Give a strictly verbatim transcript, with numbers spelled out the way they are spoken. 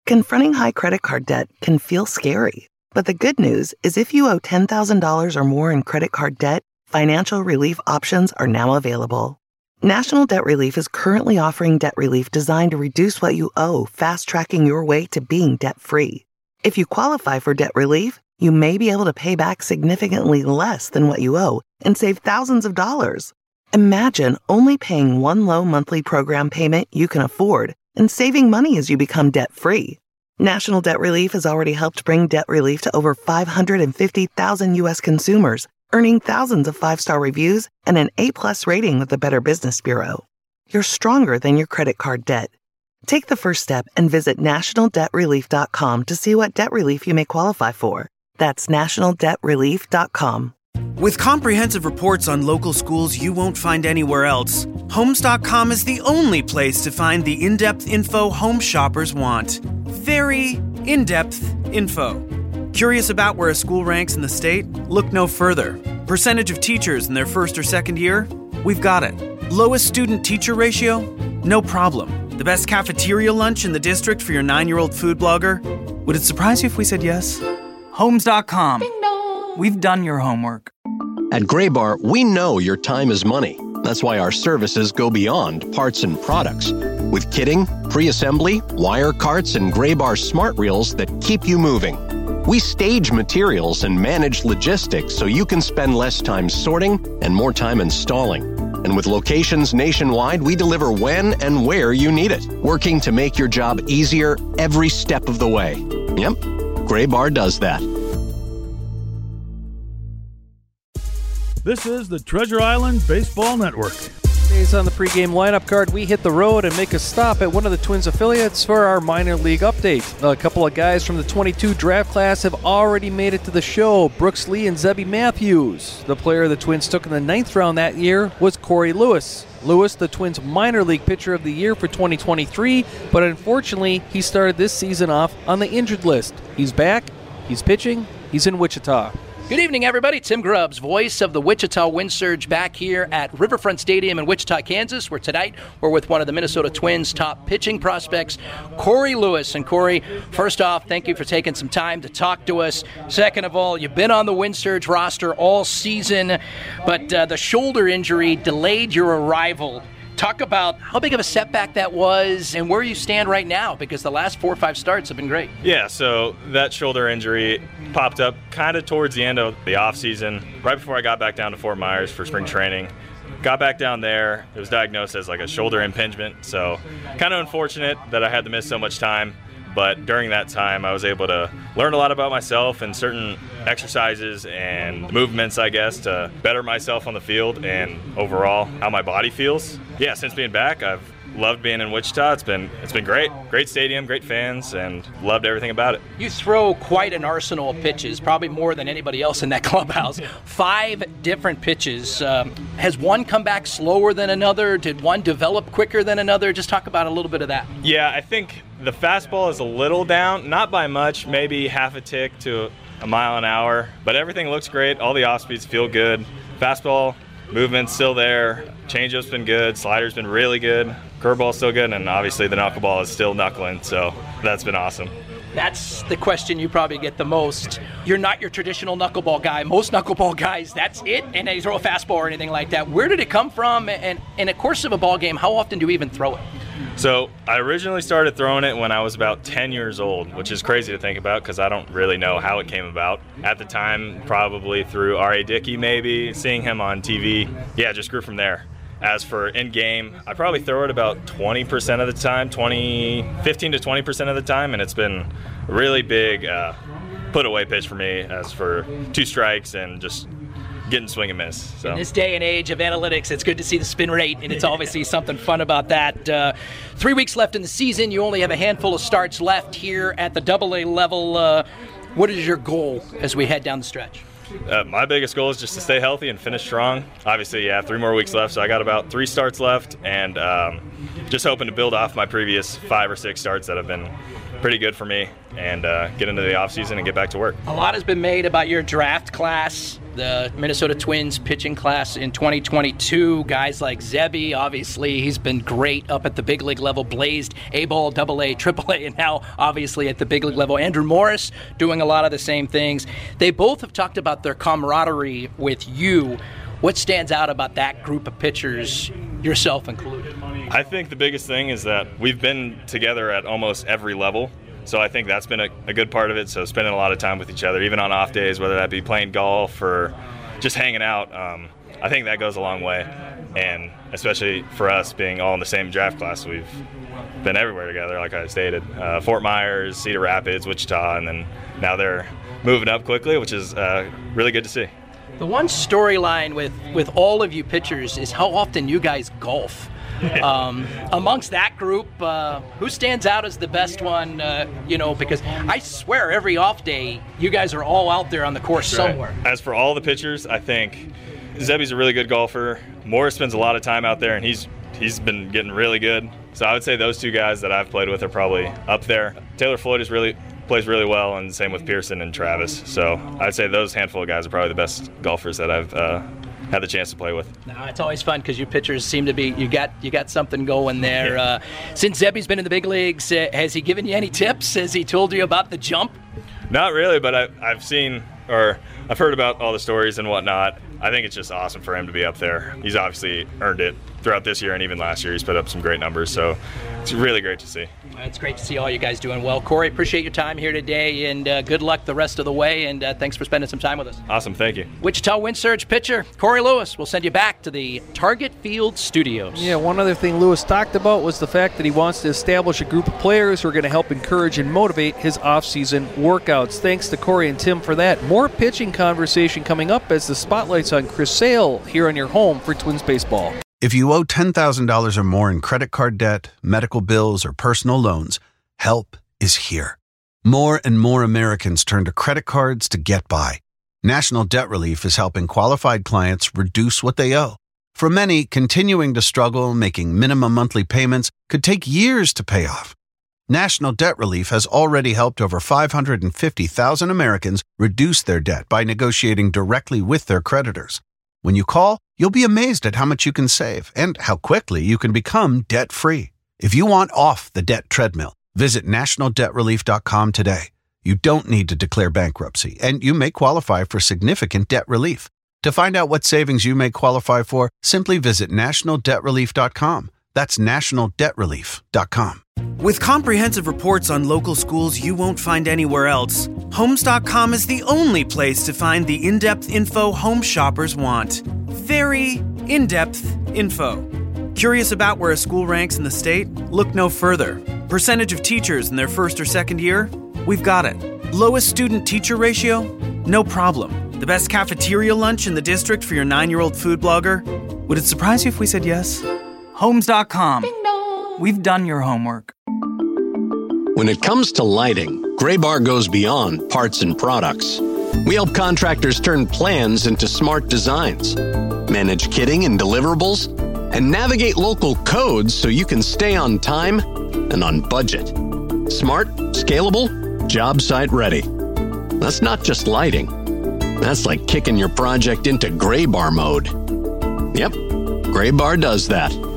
Confronting high credit card debt can feel scary, but the good news is if you owe ten thousand dollars or more in credit card debt, financial relief options are now available. National Debt Relief is currently offering debt relief designed to reduce what you owe, fast-tracking your way to being debt-free. If you qualify for debt relief, you may be able to pay back significantly less than what you owe and save thousands of dollars. Imagine only paying one low monthly program payment you can afford and saving money as you become debt-free. National Debt Relief has already helped bring debt relief to over five hundred fifty thousand U S consumers, earning thousands of five-star reviews and an A-plus rating with the Better Business Bureau. You're stronger than your credit card debt. Take the first step and visit national debt relief dot com to see what debt relief you may qualify for. That's national debt relief dot com. With comprehensive reports on local schools you won't find anywhere else, Homes dot com is the only place to find the in-depth info home shoppers want. Very in-depth info. Curious about where a school ranks in the state? Look no further. Percentage of teachers in their first or second year? We've got it. Lowest student-teacher ratio? No problem. The best cafeteria lunch in the district for your nine-year-old food blogger? Would it surprise you if we said yes? Homes dot com. We've done your homework. At Graybar, we know your time is money. That's why our services go beyond parts and products. With kitting, pre-assembly, wire carts, and Graybar smart reels that keep you moving. We stage materials and manage logistics so you can spend less time sorting and more time installing. And with locations nationwide, we deliver when and where you need it, working to make your job easier every step of the way. Yep, Graybar does that. This is the Treasure Island Baseball Network. Days on the pregame lineup card, we hit the road and make a stop at one of the Twins affiliates for our minor league update. A couple of guys from the twenty-two draft class have already made it to the show. Brooks Lee and Zebby Matthews. The player the Twins took in the ninth round that year was Corey Lewis. Lewis, the Twins' minor league pitcher of the year for twenty twenty-three, but unfortunately, he started this season off on the injured list. He's back, he's pitching, he's in Wichita. Good evening, everybody. Tim Grubbs, voice of the Wichita Wind Surge, back here at Riverfront Stadium in Wichita, Kansas, where tonight we're with one of the Minnesota Twins' top pitching prospects, Corey Lewis. And Corey, first off, thank you for taking some time to talk to us. Second of all, you've been on the Wind Surge roster all season, but uh, the shoulder injury delayed your arrival. Talk about how big of a setback that was and where you stand right now, because the last four or five starts have been great. Yeah, so that shoulder injury popped up kind of towards the end of the offseason, right before I got back down to Fort Myers for spring training. Got back down there. It was diagnosed as like a shoulder impingement, so kind of unfortunate that I had to miss so much time. But during that time, I was able to learn a lot about myself and certain exercises and movements, I guess, to better myself on the field and overall how my body feels. Yeah, since being back, I've loved being in Wichita. It's been it's been great. Great stadium, great fans, and loved everything about it. You throw quite an arsenal of pitches, probably more than anybody else in that clubhouse. Five different pitches. Um, has one come back slower than another? Did one develop quicker than another? Just talk about a little bit of that. Yeah, I think the fastball is a little down, not by much, maybe half a tick to a mile an hour, but everything looks great. All the off speeds feel good. Fastball movement's still there. Changeup's been good. Slider's been really good. Curveball's still good, and obviously the knuckleball is still knuckling, so that's been awesome. That's the question you probably get the most. You're not your traditional knuckleball guy. Most knuckleball guys, that's it, and they throw a fastball or anything like that. Where did it come from? And in a course of a ball game, how often do you even throw it? So I originally started throwing it when I was about ten years old, which is crazy to think about because I don't really know how it came about. At the time, probably through R A Dickey maybe, seeing him on T V. Yeah, just grew from there. As for in-game, I probably throw it about twenty percent of the time, twenty, fifteen to twenty percent of the time, and it's been a really big uh, put-away pitch for me as for two strikes and just getting swing and miss. So. In this day and age of analytics, it's good to see the spin rate, and it's obviously something fun about that. Uh, three weeks left in the season. You only have a handful of starts left here at the double A level. Uh, what is your goal as we head down the stretch? Uh, my biggest goal is just to stay healthy and finish strong. Obviously, yeah, three more weeks left, so I got about three starts left, and um, just hoping to build off my previous five or six starts that have been pretty good for me and uh, get into the offseason and get back to work. A lot has been made about your draft class, the Minnesota Twins pitching class in twenty twenty-two. Guys like Zebby, obviously, he's been great up at the big league level, blazed A-ball, double A, triple A, and now obviously at the big league level. Andrew Morris doing a lot of the same things. They both have talked about their camaraderie with you. What stands out about that group of pitchers, yourself included? I think the biggest thing is that we've been together at almost every level. So I think that's been a, a good part of it. So spending a lot of time with each other, even on off days, whether that be playing golf or just hanging out, um, I think that goes a long way. And especially for us being all in the same draft class, we've been everywhere together, like I stated. Uh, Fort Myers, Cedar Rapids, Wichita, and then now they're moving up quickly, which is uh, really good to see. The one storyline with, with all of you pitchers is how often you guys golf. Um, amongst that group, uh, who stands out as the best one? Uh, you know, because I swear every off day, you guys are all out there on the course Right. somewhere. As for all the pitchers, I think Zebby's a really good golfer. Morris spends a lot of time out there, and he's he's been getting really good. So I would say those two guys that I've played with are probably up there. Taylor Floyd is really plays really well, and same with Pearson and Travis. So I'd say those handful of guys are probably the best golfers that I've uh, had the chance to play with. No, it's always fun because you pitchers seem to be you got you got something going there. Yeah. Uh, since Zebby's been in the big leagues, uh, has he given you any tips? Has he told you about the jump? Not really, but I, I've seen or I've heard about all the stories and whatnot. I think it's just awesome for him to be up there. He's obviously earned it throughout this year and even last year. He's put up some great numbers, so it's really great to see. It's great to see all you guys doing well. Corey, appreciate your time here today, and uh, good luck the rest of the way, and uh, thanks for spending some time with us. Awesome, thank you. Wichita Wind Surge pitcher Corey Lewis will send you back to the Target Field Studios. Yeah, one other thing Lewis talked about was the fact that he wants to establish a group of players who are going to help encourage and motivate his off-season workouts. Thanks to Corey and Tim for that. More pitching conversation coming up as the spotlight's on Chris Sale here on your home for Twins baseball. If you owe ten thousand dollars or more in credit card debt, medical bills, or personal loans, help is here. More and more Americans turn to credit cards to get by. National Debt Relief is helping qualified clients reduce what they owe. For many, continuing to struggle making minimum monthly payments could take years to pay off. National Debt Relief has already helped over five hundred fifty thousand Americans reduce their debt by negotiating directly with their creditors. When you call, you'll be amazed at how much you can save and how quickly you can become debt-free. If you want off the debt treadmill, visit national debt relief dot com today. You don't need to declare bankruptcy, and you may qualify for significant debt relief. To find out what savings you may qualify for, simply visit national debt relief dot com. That's national debt relief dot com. With comprehensive reports on local schools you won't find anywhere else, Homes dot com is the only place to find the in-depth info home shoppers want. Very in-depth info. Curious about where a school ranks in the state? Look no further. Percentage of teachers in their first or second year? We've got it. Lowest student-teacher ratio? No problem. The best cafeteria lunch in the district for your nine-year-old food blogger? Would it surprise you if we said yes? Homes dot com. We've done your homework. When it comes to lighting, Graybar goes beyond parts and products. We help contractors turn plans into smart designs, manage kitting and deliverables, and navigate local codes so you can stay on time and on budget. Smart, scalable, job site ready. That's not just lighting. That's like kicking your project into Graybar mode. Yep, Graybar does that.